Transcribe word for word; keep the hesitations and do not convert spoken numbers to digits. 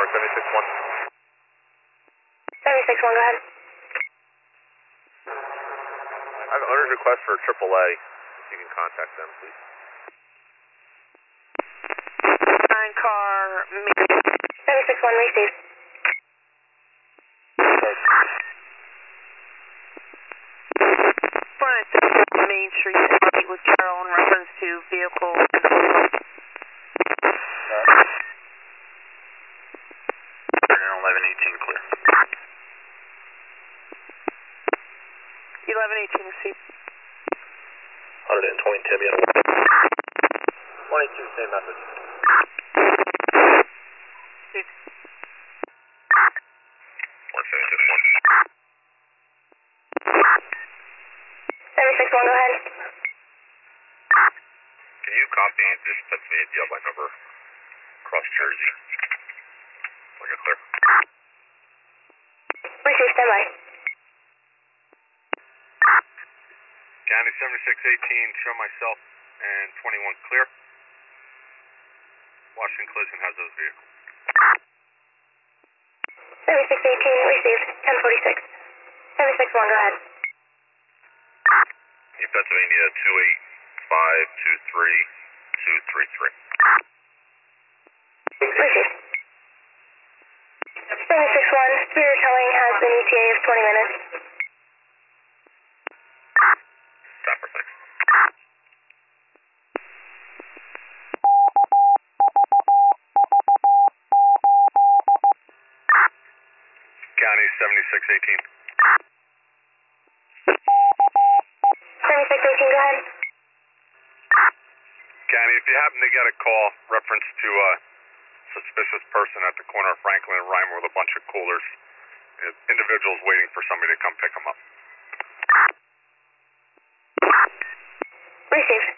Tower, seventy-six one. seventy-six one, go ahead. I have an owner's request for triple A. If you can contact them, please. Nine car, seventy-six one, received. Main Street, speak with Carol in reference to vehicle. eleven eighteen clear. eleven eighteen received. one twenty Timmy. twenty-two, same message. one seventy-six one. seventy-six one, go ahead. Can you copy this Pennsylvania deal by number across Jersey? When you're clear. Received, stand by. County seventy-six eighteen, show myself and twenty-one clear. Washington Collision has those vehicles. seventy-six eighteen, received, ten forty-six. seventy-six one, go ahead. New Pennsylvania two eight five two three two three three. Received. seventy-six one, Superior Towing has an E T A of twenty minutes. Stopper, thanks. County seventy-six eighteen. seventy-six eighteen, go ahead. County, if you happen to get a call reference to a suspicious person at the corner of Franklin and Reimer with a bunch of coolers, individuals waiting for somebody to come pick them up. Received.